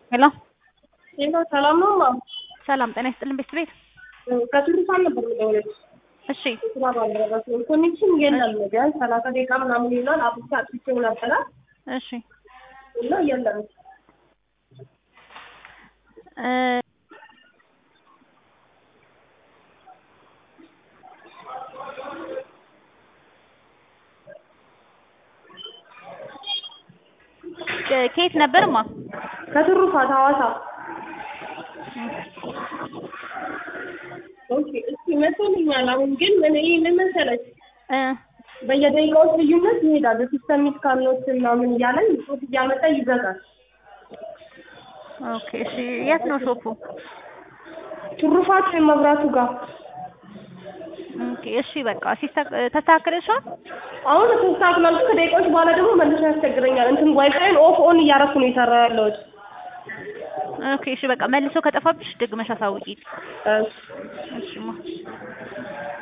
ሄሎ ሄሎ ሰላም ነው ማ ሰላም ጤና ይስጥልን ቤት ከቱሪሳን ነበር የምደውልልሽ። እሺ ስራ ባልደረባ ሲሆን ኮኔክሽን የለም ቢያንስ 30 ደቂቃ ምናምን ይላል። አብቻ አጥቼው ነበረ እሺ እና የለም ከየት ነበርማ? ከቱሩፋት ሐዋሳ። ኦኬ እስኪ መቶልኛል። አሁን ግን ምን መሰለሽ በየደቂቃዎች ልዩነት ይሄዳል። ሲስተሚክ ካሎት ምናምን እያለን ጽሁፍ እያመጣ ይዘጋል። ኦኬ እሺ የት ነው ሾፑ? ቱሩፋት መብራቱ ጋር። ኦኬ እሺ በቃ ተስተካክለሻል? አሁን ተስተካክሏል። ከደቂቃዎች በኋላ ደግሞ መልሶ ያስቸግረኛል። እንትን ዋይፋይን ኦፍ ኦን እያደረኩ ነው የሰራ ያለሁት። ኦኬ እሺ በቃ መልሶ ከጠፋብሽ ደግመሽ አሳውቂ። እሺ እሺማ